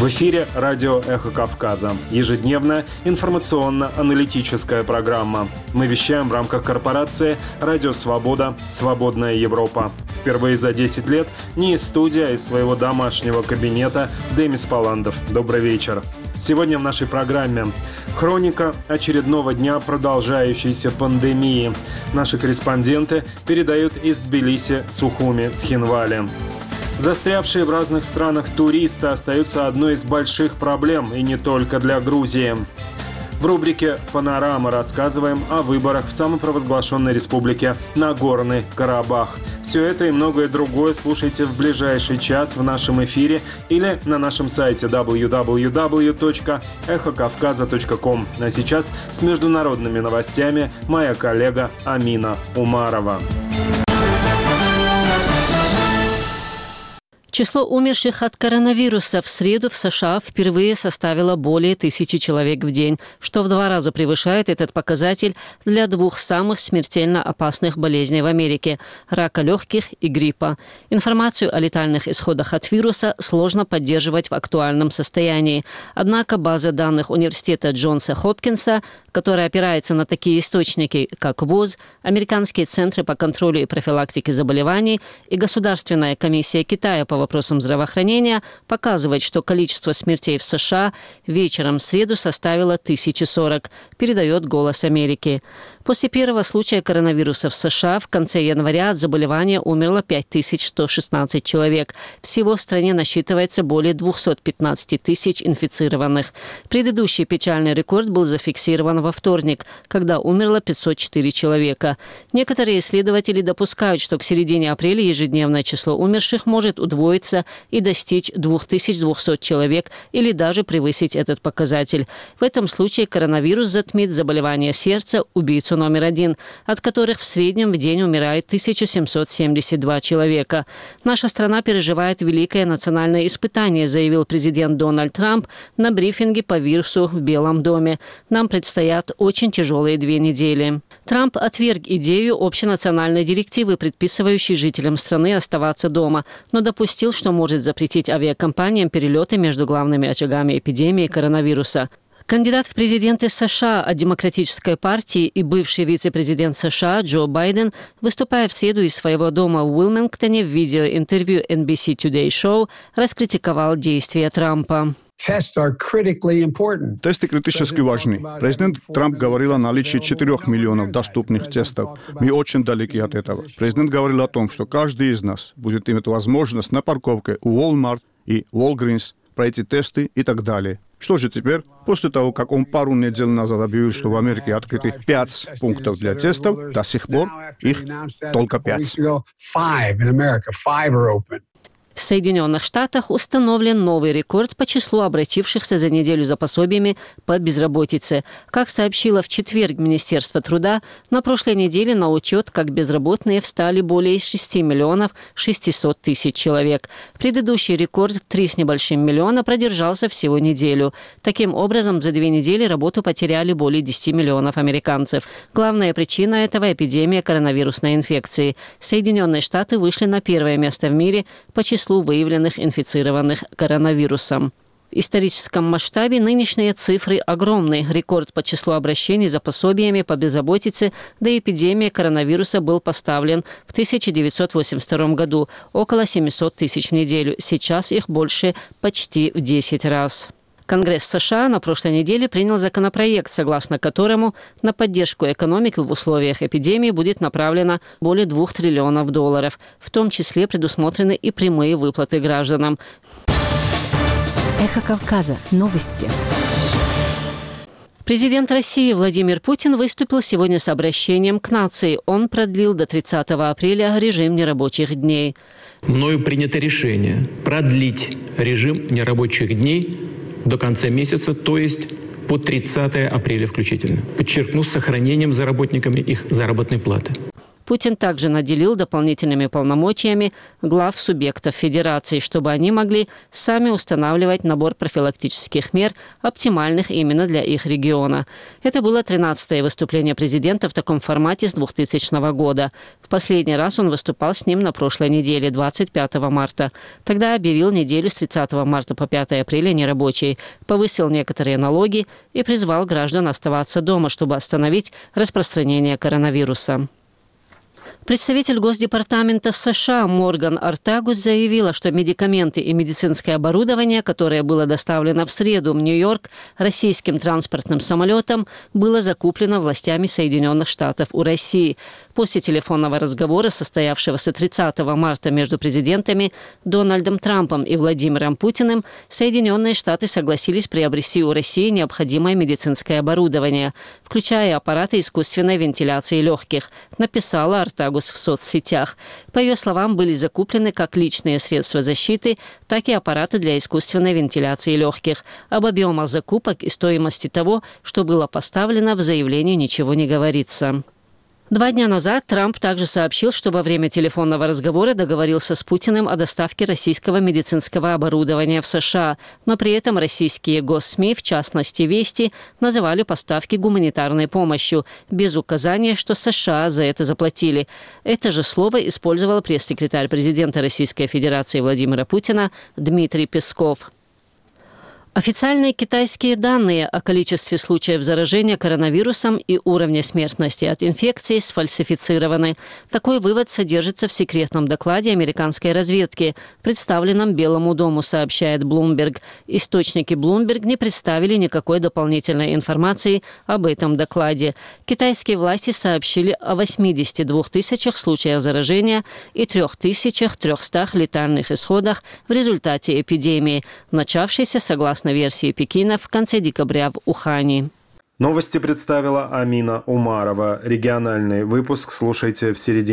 В эфире радио «Эхо Кавказа». Ежедневная информационно-аналитическая программа. Мы вещаем в рамках корпорации «Радио Свобода. Свободная Европа». Впервые за 10 лет не из студии, а из своего домашнего кабинета Демис Паландов. Добрый вечер. Сегодня в нашей программе хроника очередного дня продолжающейся пандемии. Наши корреспонденты передают из Тбилиси, Сухуми, Цхинвали. Застрявшие в разных странах туристы остаются одной из больших проблем, и не только для Грузии. В рубрике «Панорама» рассказываем о выборах в самопровозглашенной республике Нагорный Карабах. Все это и многое другое слушайте в ближайший час в нашем эфире или на нашем сайте www.эхокавказа.ком. А сейчас с международными новостями моя коллега Амина Умарова. Число умерших от коронавируса в среду в США впервые составило более 1000 человек в день, что в 2 раза превышает этот показатель для 2 самых смертельно опасных болезней в Америке – рака легких и гриппа. Информацию о летальных исходах от вируса сложно поддерживать в актуальном состоянии. Однако база данных университета Джонса Хопкинса, которая опирается на такие источники, как ВОЗ, Американские центры по контролю и профилактике заболеваний и Государственная комиссия Китая по вопросам здравоохранения, показывает, что количество смертей в США вечером в среду составило 1040, передает «Голос Америки». После первого случая коронавируса в США в конце января от заболевания умерло 5116 человек. Всего в стране насчитывается более 215 тысяч инфицированных. Предыдущий печальный рекорд был зафиксирован во вторник, когда умерло 504 человека. Некоторые исследователи допускают, что к середине апреля ежедневное число умерших может удвоиться и достичь 2200 человек или даже превысить этот показатель. В этом случае коронавирус затмит заболевания сердца, убийцу номер 1, от которых в среднем в день умирает 1772 человека. Наша страна переживает великое национальное испытание, заявил президент Дональд Трамп на брифинге по вирусу в Белом доме. Нам предстоят очень тяжелые 2 недели. Трамп отверг идею общенациональной директивы, предписывающей жителям страны оставаться дома, но допустил, что может запретить авиакомпаниям перелеты между главными очагами эпидемии коронавируса. Кандидат в президенты США от Демократической партии и бывший вице-президент США Джо Байден, выступая в среду из своего дома в Уилмингтоне в видеоинтервью NBC Today Show, раскритиковал действия Трампа. Тесты критически важны. Президент Трамп говорил о наличии 4 миллионов доступных тестов. Мы очень далеки от этого. Президент говорил о том, что каждый из нас будет иметь возможность на парковке у Walmart и Walgreens пройти тесты и так далее. Что же теперь? После того, как он пару недель назад объявил, что в Америке открыты 5 пунктов для тестов, до сих пор их только 5. В Соединенных Штатах установлен новый рекорд по числу обратившихся за неделю за пособиями по безработице. Как сообщило в четверг Министерство труда, на прошлой неделе на учет как безработные встали более 6 миллионов 600 тысяч человек. Предыдущий рекорд в 3 с небольшим миллиона продержался всего неделю. Таким образом, за 2 недели работу потеряли более 10 миллионов американцев. Главная причина этого – эпидемия коронавирусной инфекции. Соединенные Штаты вышли на 1-е место в мире по числу выявленных инфицированных коронавирусом. В историческом масштабе нынешние цифры огромны. Рекорд по числу обращений за пособиями по безработице до эпидемии коронавируса был поставлен в 1982 году – около 700 тысяч в неделю. Сейчас их больше почти в 10 раз. Конгресс США на прошлой неделе принял законопроект, согласно которому на поддержку экономики в условиях эпидемии будет направлено более $2 триллионов. В том числе предусмотрены и прямые выплаты гражданам. Эхо Кавказа. Новости. Президент России Владимир Путин выступил сегодня с обращением к нации. Он продлил до 30 апреля режим нерабочих дней. Мною принято решение продлить режим нерабочих дней до конца месяца, то есть по 30 апреля включительно. Подчеркну, с сохранением за работниками их заработной платы. Путин также наделил дополнительными полномочиями глав субъектов Федерации, чтобы они могли сами устанавливать набор профилактических мер, оптимальных именно для их региона. Это было 13-е выступление президента в таком формате с 2000 года. В последний раз он выступал с ним на прошлой неделе, 25 марта. Тогда объявил неделю с 30 марта по 5 апреля нерабочей, повысил некоторые налоги и призвал граждан оставаться дома, чтобы остановить распространение коронавируса. Представитель Госдепартамента США Морган Ортагус заявила, что медикаменты и медицинское оборудование, которое было доставлено в среду в Нью-Йорк российским транспортным самолетом, было закуплено властями Соединенных Штатов у России. После телефонного разговора, состоявшегося 30 марта между президентами Дональдом Трампом и Владимиром Путиным, Соединенные Штаты согласились приобрести у России необходимое медицинское оборудование, включая аппараты искусственной вентиляции легких, написала Ортагус в соцсетях. По ее словам, были закуплены как личные средства защиты, так и аппараты для искусственной вентиляции легких. Об объемах закупок и стоимости того, что было поставлено, в заявлении ничего не говорится. 2 дня назад Трамп также сообщил, что во время телефонного разговора договорился с Путиным о доставке российского медицинского оборудования в США, но при этом российские госсми, в частности «Вести», называли поставки гуманитарной помощью, без указания, что США за это заплатили. Это же слово использовал пресс-секретарь президента Российской Федерации Владимира Путина Дмитрий Песков. Официальные китайские данные о количестве случаев заражения коронавирусом и уровне смертности от инфекции сфальсифицированы. Такой вывод содержится в секретном докладе американской разведки, представленном Белому дому, сообщает Bloomberg. Источники Bloomberg не представили никакой дополнительной информации об этом докладе. Китайские власти сообщили о 82 тысячах случаев заражения и 3300 летальных исходах в результате эпидемии, начавшейся, согласно версии Пекина, в конце декабря в Ухане. Новости представила Амина Умарова. Региональный выпуск слушайте в середине